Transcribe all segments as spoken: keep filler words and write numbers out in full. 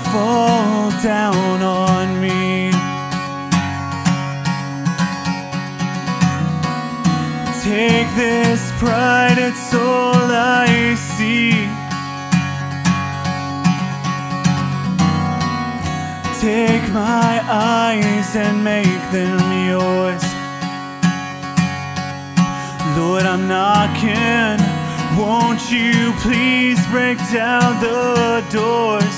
fall down on me. Take this pride, it's all I see. Take my eyes and make them yours. Lord, I'm knocking. Won't you please break down the doors?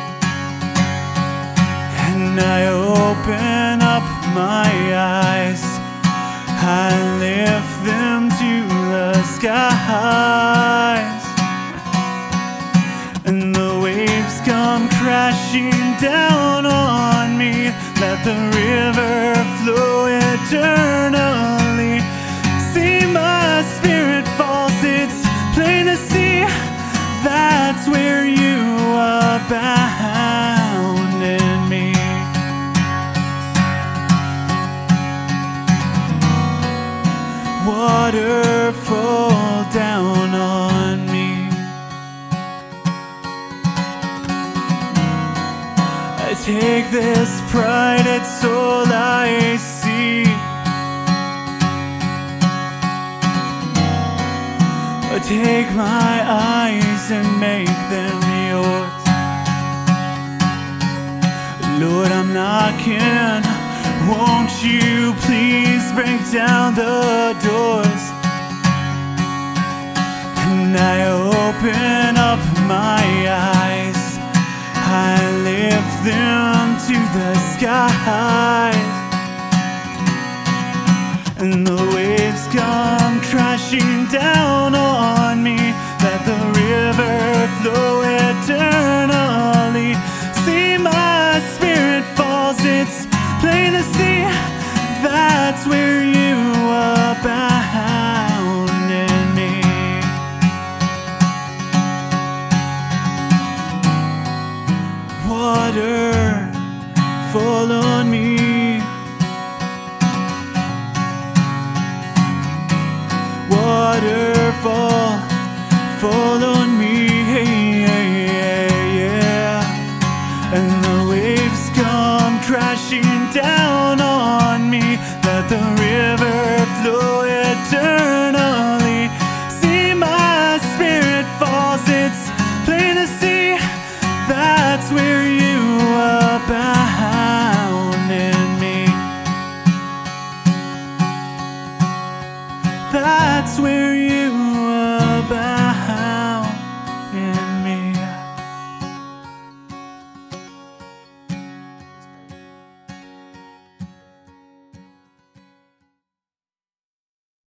And I open up my eyes, I lift them to the skies, and the waves come crashing down on me. Let the river flow eternally. See, my spirit falls, it's plain to see. That's where you abound in me. Water fall down on me. I take this pride, it's all I see. I take my eyes and make them yours. Lord, I'm knocking. Won't you please break down the doors? And I open up my eyes, I lift them to the skies, and the waves come crashing down on me. Let the river flow eternally. See, my spirit falls, it's plain to see. That's where you abound in me. Water fall on me. Waterfall fall on me. Yeah. And the waves come crashing down on me. Let the river flow eternally. See, my spirit falls, it's plain to see. That's where you abound in me. That's where you